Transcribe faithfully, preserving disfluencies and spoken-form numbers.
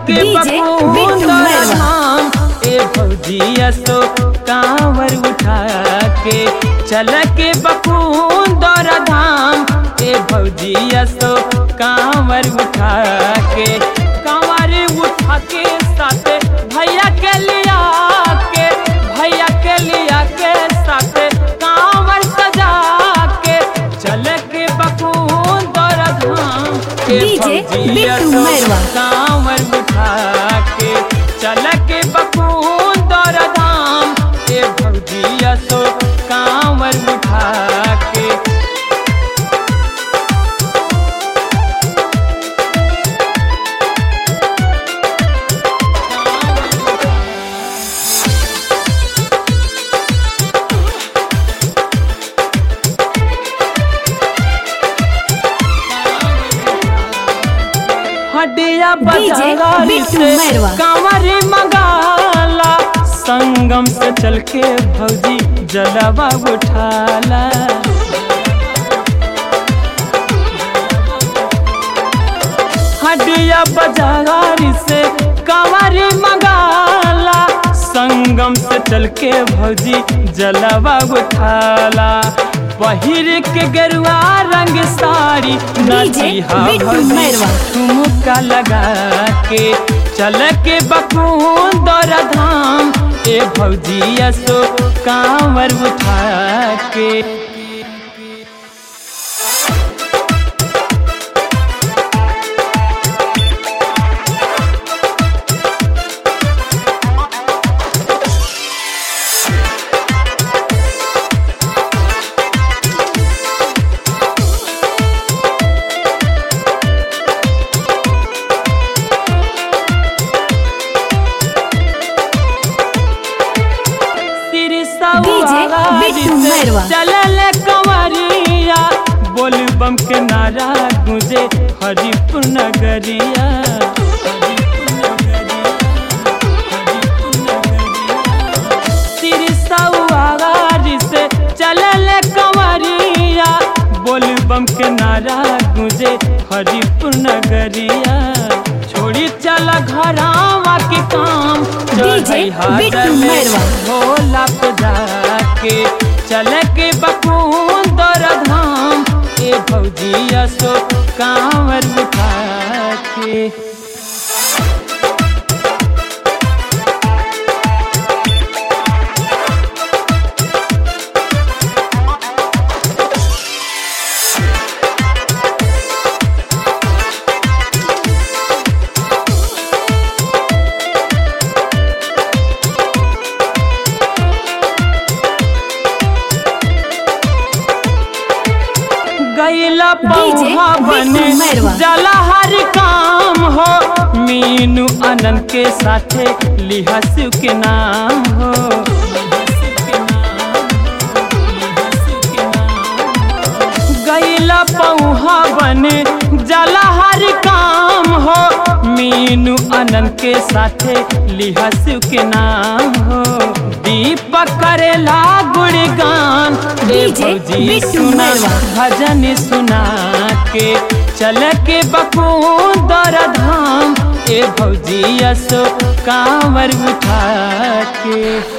के बकुंदर धाम ए भौजिया सो कांवर उठा के चल के बकुंदर धाम ए भौजिया सो कांवर उठा के कांवर उठा के साथ भैया के लिया के भैया के लिया के साथ कांवर सजा के चल के बकुंदर धाम ए भौजिया सो कांवर उठा के चल के बकुंदर धाम ए भौजिया सो कांवर उठा के हडिया बजारी से कांवर मंगाला संगम से चल के भौजी जलवा उठाला हडिया बजारी से कांवर मंगाला संगम से चल के भौजी जलवा उठाला पहिर के गेरुआ रंग साड़ी नचिहा भौजी ठुमका लगा के चल के बकुंदर धाम ए भौजिया सो कांवर उठा के चलल कंवरिया बोल बम के नारा गुंजे हरिपुर नगरिया सिरसौआरी से चलल कंवरिया बोल बम के नारा गुंजे हरिपुर नगरिया छोड़ी चल घरावा के काम भोला पे जाके चल के बकुंदर धाम ए भौजिया सो कांवर उठा के गैला पौहा बने जला हर काम हो मीनू आनंद के साथे लिहा शिव के नाम हो गैला पौहा बने जला हर काम हो मीनू आनंद के साथे लिहा शिव के नाम हो दीपक करेला गुणगान भौजी सुना भजन सुना के चल के बकुंदर धाम ए भौजिया सो कांवर उठा के।